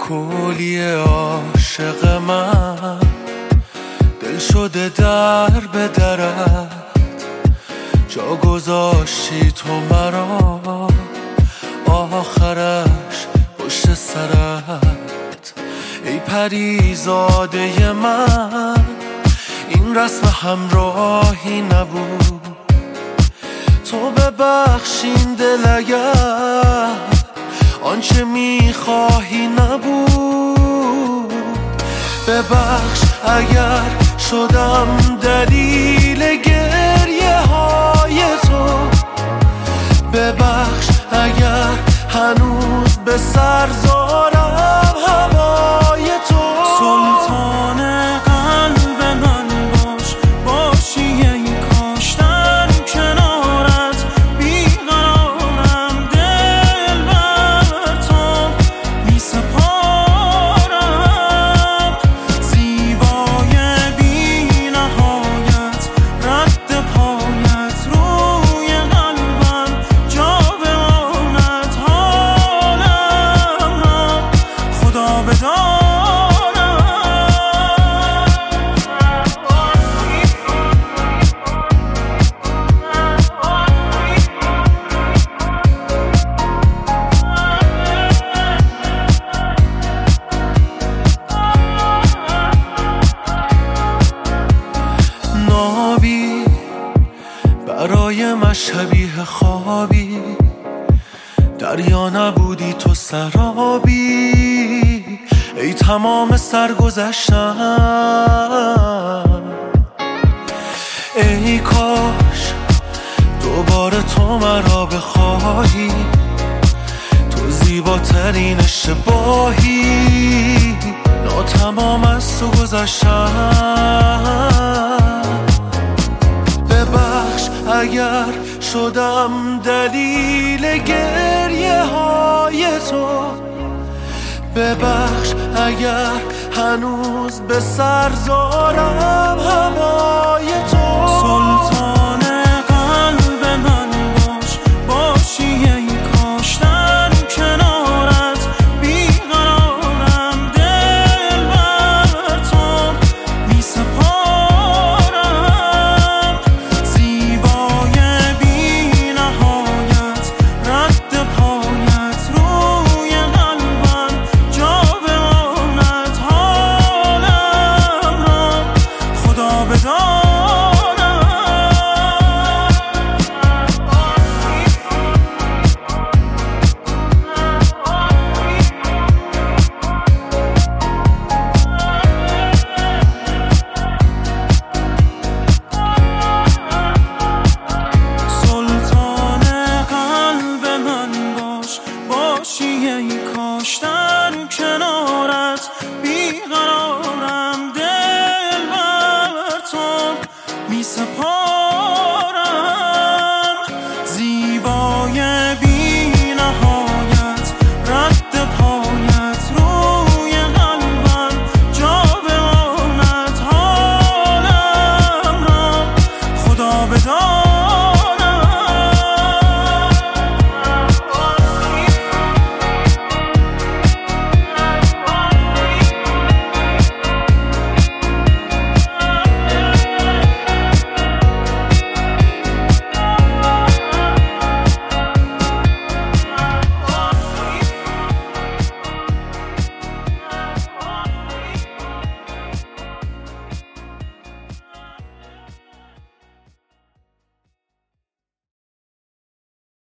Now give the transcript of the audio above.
کلی عاشق من دل شده در به درت، جا گذاشتی تو مرا آخرش پشت سرت. ای پریزاده من این رسم همراهی نبود، تو ببخشین دل اگر آنچه میخواهی نبود. ببخش اگر شدم دلیل گریه های تو، ببخش اگر هنوز به سر دارم هوای تو. سلطان قلب من باش، باشی ای کاش در کنارت بیقرارم، دل بر تو می سپارم. زیبای بی نهایت رد پایت روی قلبم جا بماند، حالم را خدا بدان. نابی برای من شبیه خوابی، دریا نبودی تو سرابی. ای تمام سرگذشتم، ای کاش دوباره تو مرا بخواهی، تو زیباترین اشتباهی، ناتمام از تو گذشتم. ببخش اگر شدم دلیل گریه های تو، ببخش اگر هنوز به سر دارم هوای تو. سلطان قلب من باش، باشی ای کاش در کنارت بیقرارم، دل بر تو می سپارم. زیبای بی نهایت رد پایت روی قلبم جا بماند، حالم را خدا بدان. سلطان قلب من باش، باشی ای کاش